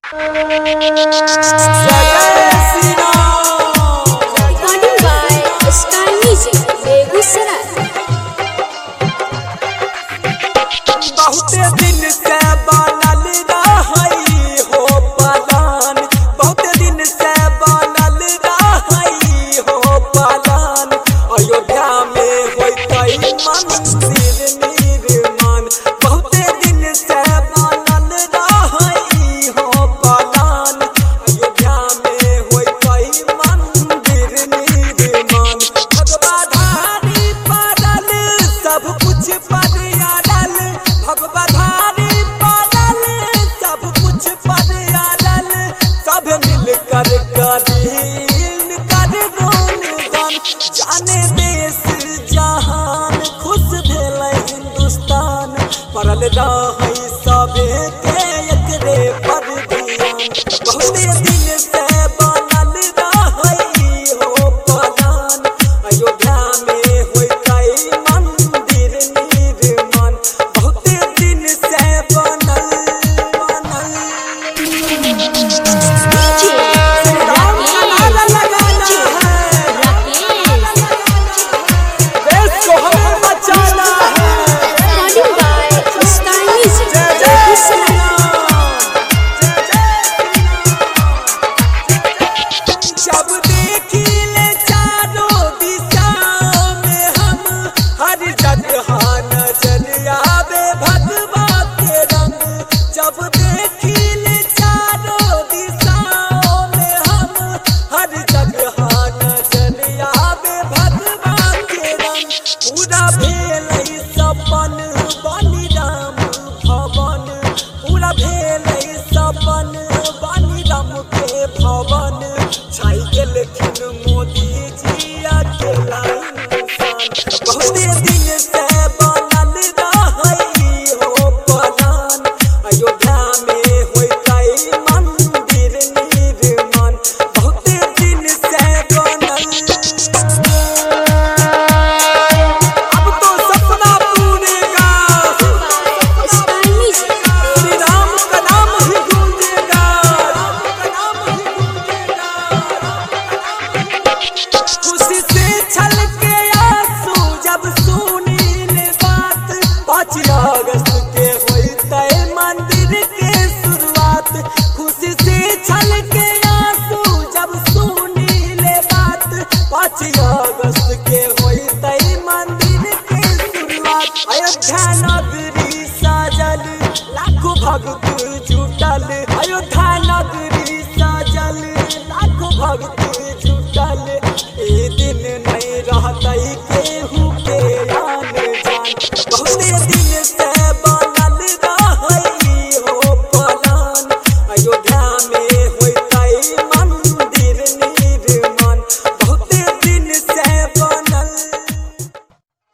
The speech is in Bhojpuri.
जय Shri Ram. Recording by Sky Music, Begusarai. बहुते दिन से बनल रहई हो पालन, बहुते दिन से बनल रहई हो पालन। अयोध्या में होइतै मंदिर निर्माण, बहुते दिन से बनल रहई हो पालन। अयोध्या में होइतै मंदिर निर्माण। भगवाधारी पड़ल सब कुछ पड़ियारल, भगवाधारी पड़ल सब कुछ पड़ियारल। सब मिलकर करीन कर गुणगान, जाने देश जहान खुश भेलै हिंदुस्तान। पड़ल रहै सबे के एकरे पर ध्यान, बहुते दिन से बनल रहई हो पालन। अयोध्या में होइतै मंदिर निर्माण, बहुते दिन से बनल। राम का नारा लगाना है, देश को हमें बचाना है। Recording by Sky Music, जय जय श्री बेगूसराय। राम। जब देखिले चारों दिशा में हम, हर जगह नजर आवे भगवा के रंग। जब देखिले चारों दिशाओं में हम, हर जगह नजर आवे भगवा के रंग। पूरा भेलै सपन बनि राम भवन, पूरा भेलै सपन बनि राम के भवन। छाई गेलखिन मोदी जी अकेला इंसान, बहुते दिन से बनल रहई हो पालन। अयोध्या में होइतै मंदिर निर्माण, बहुते दिन से बनल। अब तो सपना पूरेगा, Sky Music, श्री राम का नाम ही गूंजेगा, राम का नाम ही गूंजेगा। खुशी से छलके आंसू जब सुनीले बात, 5 अगस्त के होइतै मंदिर के शुरुआत। खुशी से छलके आंसू जब सुनीले बात, 5 अगस्त के होइतै मंदिर के शुरुआत। अयोध्या नगरी साजल लाखों भक्त जुटल, अयोध्या नगरी साजल लाखों भक्त जुटल।